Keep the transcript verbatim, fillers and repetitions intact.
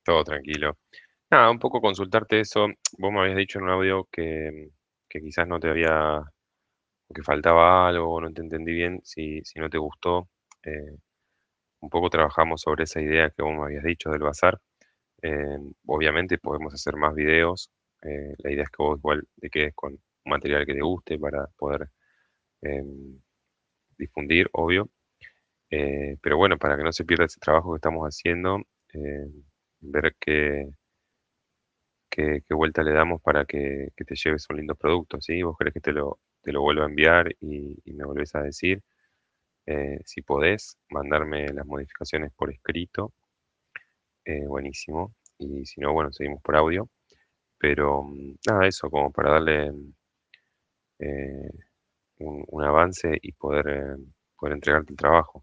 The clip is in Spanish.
Todo tranquilo. Nada, un poco consultarte eso. Vos me habías dicho en un audio que, que quizás no te había, que faltaba algo, o no te entendí bien, si, si no te gustó. eh, un poco trabajamos sobre esa idea que vos me habías dicho del bazar. Eh, obviamente podemos hacer más videos. eh, la idea es que vos igual te quedes con un material que te guste para poder em, difundir, obvio. Eh, pero bueno, para que no se pierda ese trabajo que estamos haciendo, eh, ver qué, qué, qué vuelta le damos para que, que te lleves un lindo producto, ¿sí? Vos querés que te lo, te lo vuelva a enviar y, y me volvés a decir. Eh, si podés, mandarme las modificaciones por escrito, eh, buenísimo. Y si no, bueno, seguimos por audio. Pero mm, nada, eso, como para darle eh, un, un avance y poder, eh, poder entregarte el trabajo.